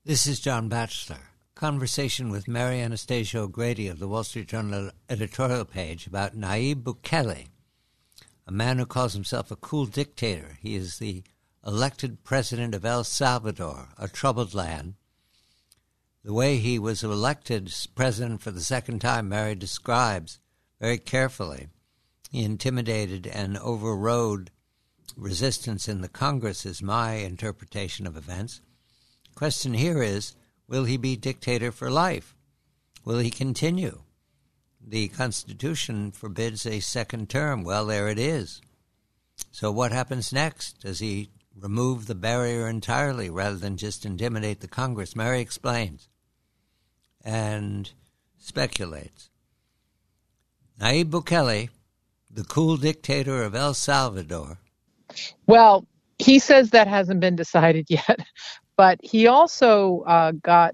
This is John Batchelor. Conversation with Mary Anastasia O'Grady of the Wall Street Journal editorial page about Nayib Bukele, a man who calls himself a cool dictator. He is the elected president of El Salvador, a troubled land. The way he was elected president for the second time, Mary describes very carefully. He intimidated and overrode resistance in the Congress, is my interpretation of events. The question here is, will he be dictator for life? Will he continue? The Constitution forbids a second term. Well, there it is. So what happens next? Does he remove the barrier entirely rather than just intimidate the Congress? Mary explains and speculates. Nayib Bukele, the cool dictator of El Salvador. Well, he says that hasn't been decided yet. But he also led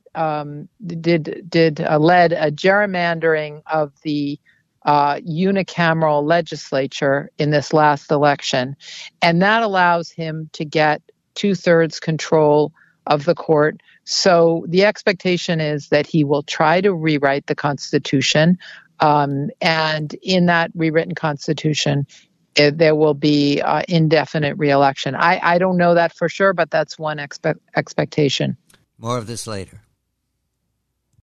a gerrymandering of the unicameral legislature in this last election, and that allows him to get 2/3 control of the court. So the expectation is that he will try to rewrite the Constitution, and in that rewritten Constitution, there will be indefinite reelection. I don't know that for sure, but that's one expectation. More of this later.